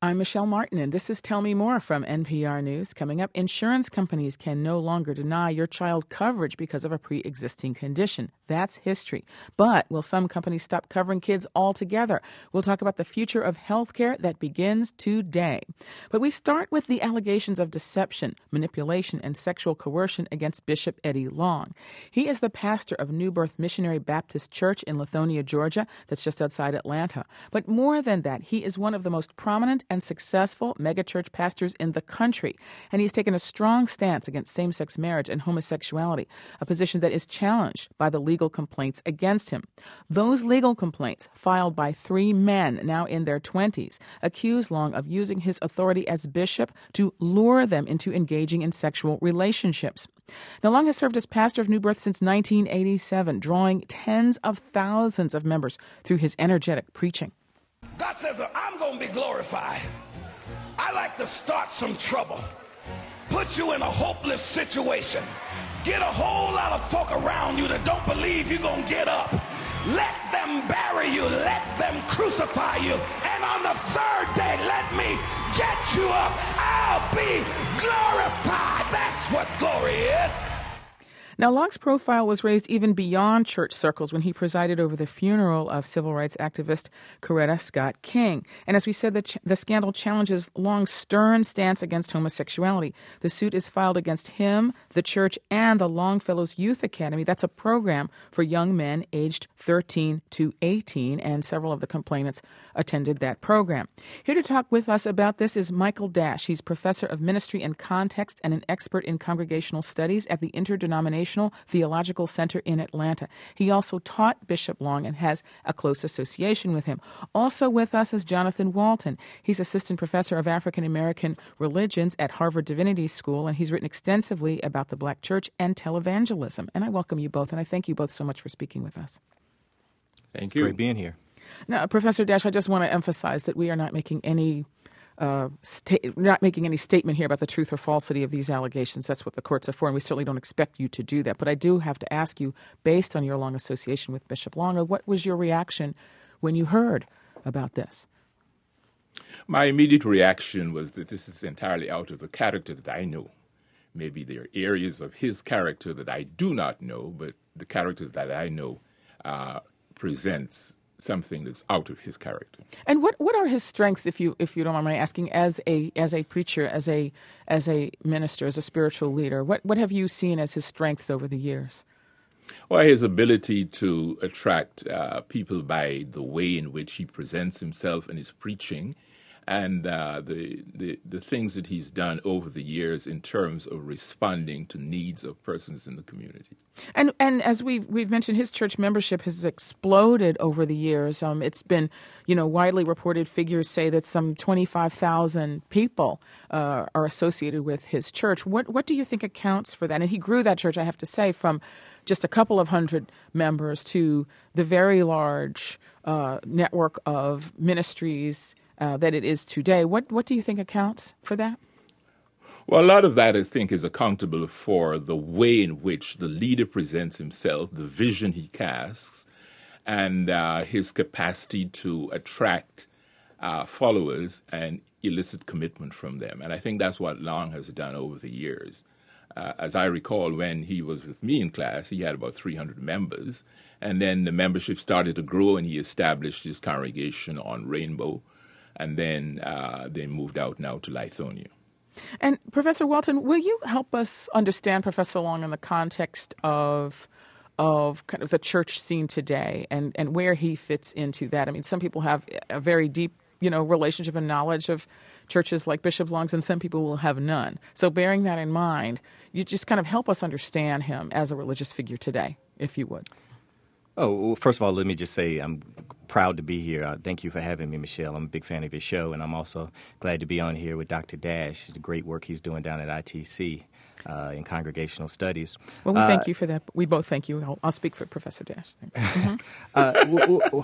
I'm Michelle Martin, and this is Tell Me More from NPR News. Coming up, insurance companies can no longer deny your child coverage because of a pre-existing condition. That's history. But will some companies stop covering kids altogether? We'll talk about the future of health care that begins today. But we start with the allegations of deception, manipulation, and sexual coercion against Bishop Eddie Long. He is the pastor of New Birth Missionary Baptist Church in Lithonia, Georgia, that's just outside Atlanta. But more than that, he is one of the most prominent and successful megachurch pastors in the country. And he's taken a strong stance against same-sex marriage and homosexuality, a position that is challenged by the legal complaints against him. Those legal complaints, filed by 3 men now in their 20s, accuse Long of using his authority as bishop to lure them into engaging in sexual relationships. Now, Long has served as pastor of New Birth since 1987, drawing tens of thousands of members through his energetic preaching. God says, I'm going to be glorified. I like to start some trouble, put you in a hopeless situation, get a whole lot of folk around you that don't believe you're going to get up. Let them bury you, let them crucify you, and on the 3rd day, let me get you up. I'll be glorified. That's what glory is. Now, Long's profile was raised even beyond church circles when he presided over the funeral of civil rights activist Coretta Scott King. And as we said, the scandal challenges Long's stern stance against homosexuality. The suit is filed against him, the church, and the Longfellows Youth Academy. That's a program for young men aged 13 to 18, and several of the complainants attended that program. Here to talk with us about this is Michael Dash. He's professor of ministry and context and an expert in congregational studies at the Interdenominational Theological Center in Atlanta. He also taught Bishop Long and has a close association with him. Also with us is Jonathan Walton. He's assistant professor of African American religions at Harvard Divinity School, and he's written extensively about the Black church and televangelism. And I welcome you both, and I thank you both so much for speaking with us. Thank you. Great being here. Now, Professor Dash, I just want to emphasize that we are not making any statement here about the truth or falsity of these allegations. That's what the courts are for, and we certainly don't expect you to do that. But I do have to ask you, based on your long association with Bishop Long, what was your reaction when you heard about this? My immediate reaction was that this is entirely out of the character that I know. Maybe there are areas of his character that I do not know, but the character that I know presents something that's out of his character. And what are his strengths, if you don't mind my asking, as a preacher, as a minister, as a spiritual leader? What have you seen as his strengths over the years? Well, his ability to attract people by the way in which he presents himself and his preaching, and the things that he's done over the years in terms of responding to needs of persons in the community. And as we've mentioned, his church membership has exploded over the years. It's been, widely reported figures say that some 25,000 people are associated with his church. What do you think accounts for that? And he grew that church, I have to say, from just a couple of hundred members to the very large network of ministries that it is today. What do you think accounts for that? Well, a lot of that, I think, is accountable for the way in which the leader presents himself, the vision he casts, and his capacity to attract followers and elicit commitment from them. And I think that's what Long has done over the years. As I recall, when he was with me in class, he had about 300 members, and then the membership started to grow, and he established his congregation on Rainbow, and then they moved out now to Lithonia. And Professor Walton, will you help us understand Professor Long in the context of kind of the church scene today and where he fits into that? I mean, some people have a very deep, relationship and knowledge of churches like Bishop Long's, and some people will have none. So bearing that in mind, you just kind of help us understand him as a religious figure today, if you would. Oh, well, first of all, let me just say I'm proud to be here. Thank you for having me, Michelle. I'm a big fan of your show, and I'm also glad to be on here with Dr. Dash, the great work he's doing down at ITC in congregational studies. Well, we thank you for that. We both thank you. I'll speak for Professor Dash. Thanks. Mm-hmm.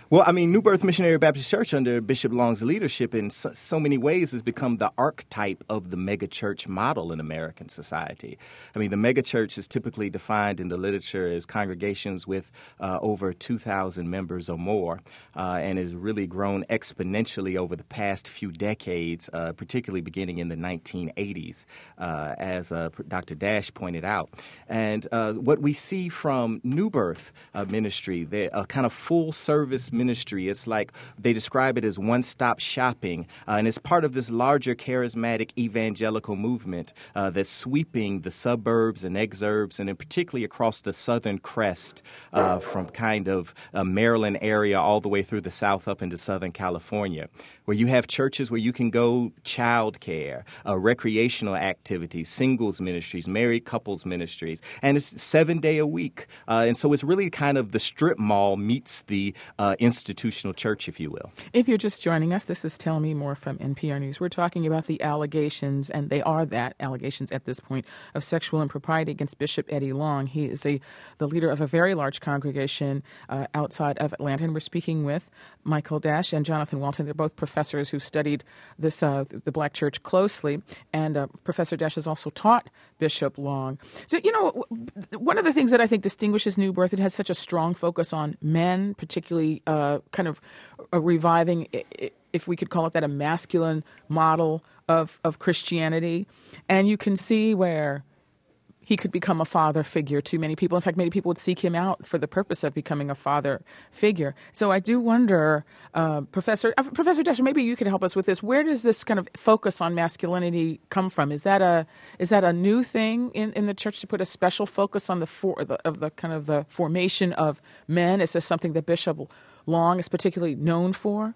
Well, I mean, New Birth Missionary Baptist Church under Bishop Long's leadership in so many ways has become the archetype of the megachurch model in American society. I mean, the megachurch is typically defined in the literature as congregations with over 2,000 members or more, and has really grown exponentially over the past few decades, particularly beginning in the 1980s, as Dr. Dash pointed out. And what we see from New Birth ministry, they're a kind of full-service ministry. It's like they describe it as one-stop shopping, and it's part of this larger charismatic evangelical movement that's sweeping the suburbs and exurbs, and in particularly across the southern crest from kind of Maryland area all the way through the south up into Southern California, where you have churches where you can go child care, recreational activities, singles ministries, married couples ministries, and it's 7 day a week. And so it's really kind of the strip mall meets the institutional church, if you will. If you're just joining us, this is Tell Me More from NPR News. We're talking about the allegations, and they are allegations at this point, of sexual impropriety against Bishop Eddie Long. He is the leader of a very large congregation outside of Atlanta, and we're speaking with Michael Dash and Jonathan Walton. They're both professors who studied this the Black church closely, and Professor Dash has also taught Bishop Long. So, one of the things that I think distinguishes New Birth, it has such a strong focus on men, particularly kind of reviving, if we could call it that, a masculine model of Christianity. And you can see where he could become a father figure to many people. In fact, many people would seek him out for the purpose of becoming a father figure. So I do wonder, Professor Dash, maybe you could help us with this. Where does this kind of focus on masculinity come from? Is that a new thing in the church, to put a special focus on the formation of men? Is this something that Bishop Long is particularly known for?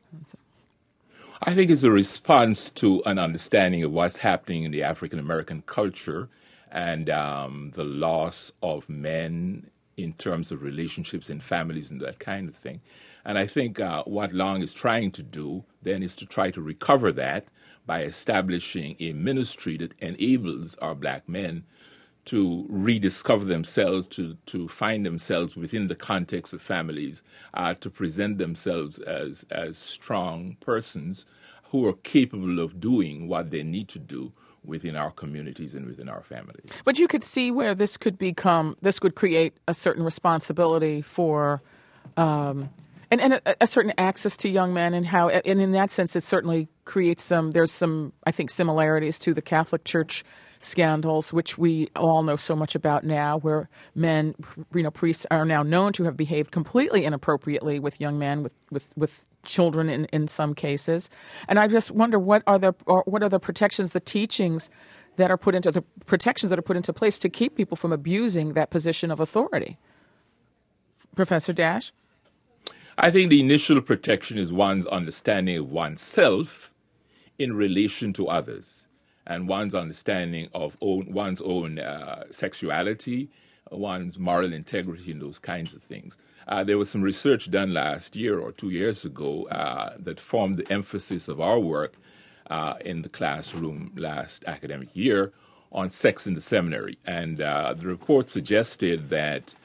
I think it's a response to an understanding of what's happening in the African American culture and the loss of men in terms of relationships in families and that kind of thing. And I think what Long is trying to do then is to try to recover that by establishing a ministry that enables our black men to rediscover themselves, to find themselves within the context of families, to present themselves as strong persons who are capable of doing what they need to do within our communities and within our families. But you could see where this could create a certain responsibility for, and a certain access to young men, and in that sense, it certainly creates there's some, I think, similarities to the Catholic Church scandals, which we all know so much about now, where men, priests are now known to have behaved completely inappropriately with young men, with children in some cases. And I just wonder, what are the protections, the teachings that are put into place to keep people from abusing that position of authority? Professor Dash? I think the initial protection is one's understanding of oneself in relation to others, and one's understanding of one's own sexuality, one's moral integrity, and those kinds of things. There was some research done last year or 2 years ago that formed the emphasis of our work in the classroom last academic year on sex in the seminary. And the report suggested that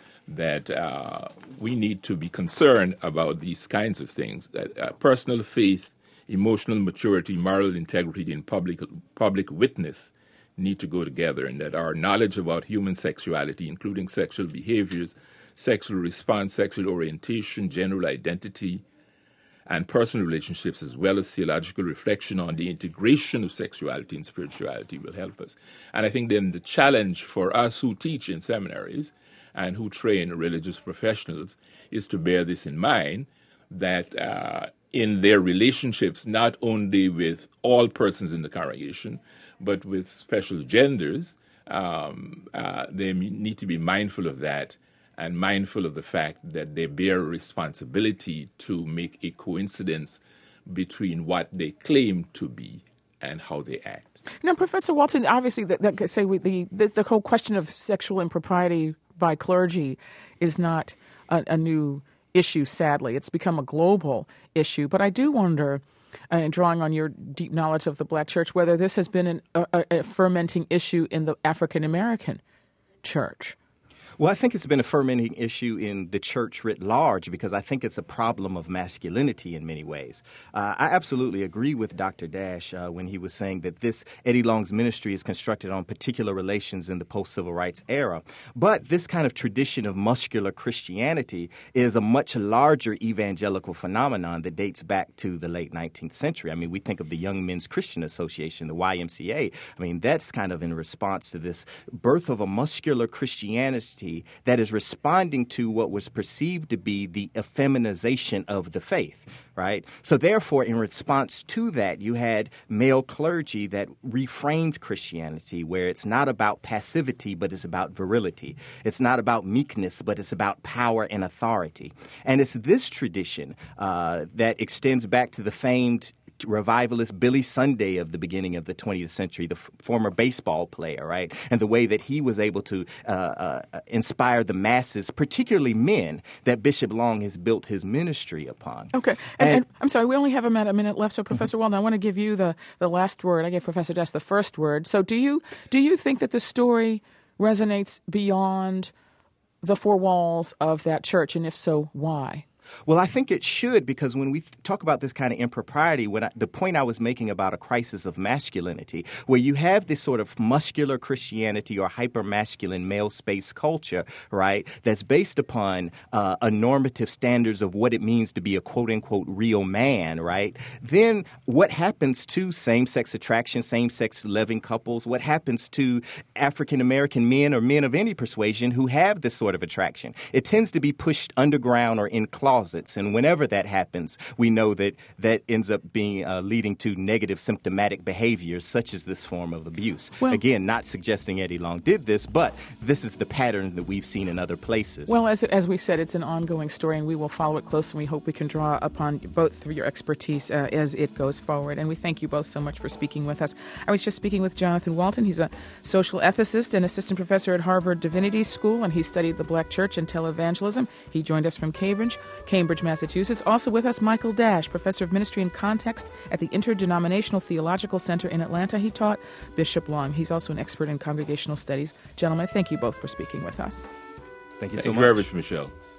we need to be concerned about these kinds of things, that personal faith, emotional maturity, moral integrity, and public witness need to go together, and that our knowledge about human sexuality, including sexual behaviors, sexual response, sexual orientation, general identity, and personal relationships, as well as theological reflection on the integration of sexuality and spirituality, will help us. And I think then the challenge for us who teach in seminaries and who train religious professionals is to bear this in mind, that in their relationships, not only with all persons in the congregation, but with special genders, they need to be mindful of that, and mindful of the fact that they bear a responsibility to make a coincidence between what they claim to be and how they act. Now, Professor Walton, obviously, the whole question of sexual impropriety by clergy is not a new issue, sadly. It's become a global issue. But I do wonder, drawing on your deep knowledge of the Black church, whether this has been a fermenting issue in the African American church. Well, I think it's been a fermenting issue in the church writ large because I think it's a problem of masculinity in many ways. I absolutely agree with Dr. Dash when he was saying that this Eddie Long's ministry is constructed on particular relations in the post-civil rights era. But this kind of tradition of muscular Christianity is a much larger evangelical phenomenon that dates back to the late 19th century. I mean, we think of the Young Men's Christian Association, the YMCA. I mean, that's kind of in response to this birth of a muscular Christianity that is responding to what was perceived to be the effeminization of the faith, right? So therefore, in response to that, you had male clergy that reframed Christianity, where it's not about passivity, but it's about virility. It's not about meekness, but it's about power and authority. And it's this tradition that extends back to the famed revivalist Billy Sunday of the beginning of the 20th century, the former baseball player, right? And the way that he was able to inspire the masses, particularly men, that Bishop Long has built his ministry upon. Okay. And I'm sorry, we only have a minute left, so Professor Walden, I want to give you the last word. I gave Professor Dash the first word. So do you think that the story resonates beyond the four walls of that church, and if so, why? Well, I think it should, because when we talk about this kind of impropriety, the point I was making about a crisis of masculinity, where you have this sort of muscular Christianity or hyper-masculine male space culture, right, that's based upon a normative standards of what it means to be a quote-unquote real man, right, then what happens to same-sex attraction, same-sex loving couples, what happens to African-American men or men of any persuasion who have this sort of attraction? It tends to be pushed underground or in closets. And whenever that happens, we know that ends up being leading to negative symptomatic behaviors such as this form of abuse. Well, again, not suggesting Eddie Long did this, but this is the pattern that we've seen in other places. Well, as we've said, it's an ongoing story, and we will follow it closely, and we hope we can draw upon both of your expertise as it goes forward. And we thank you both so much for speaking with us. I was just speaking with Jonathan Walton. He's a social ethicist and assistant professor at Harvard Divinity School, and he studied the Black church and televangelism. He joined us from Cambridge, Massachusetts. Also with us, Michael Dash, professor of ministry and context at the Interdenominational Theological Center in Atlanta. He taught Bishop Long. He's also an expert in congregational studies. Gentlemen, thank you both for speaking with us. Thank you so much. Thank you very much, Michelle.